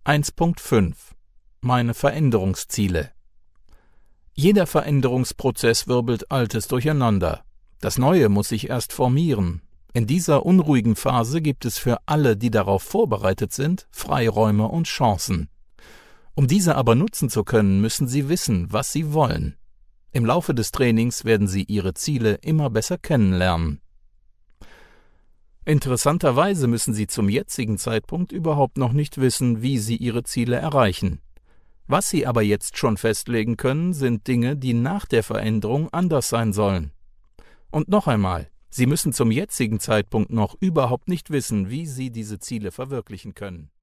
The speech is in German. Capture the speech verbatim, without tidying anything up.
eins Punkt fünf Meine Veränderungsziele. Jeder Veränderungsprozess wirbelt Altes durcheinander. Das Neue muss sich erst formieren. In dieser unruhigen Phase gibt es für alle, die darauf vorbereitet sind, Freiräume und Chancen. Um diese aber nutzen zu können, müssen sie wissen, was sie wollen. Im Laufe des Trainings werden sie ihre Ziele immer besser kennenlernen. Interessanterweise müssen sie zum jetzigen Zeitpunkt überhaupt noch nicht wissen, wie sie ihre Ziele erreichen. Was sie aber jetzt schon festlegen können, sind Dinge, die nach der Veränderung anders sein sollen. Und noch einmal, sie müssen zum jetzigen Zeitpunkt noch überhaupt nicht wissen, wie sie diese Ziele verwirklichen können.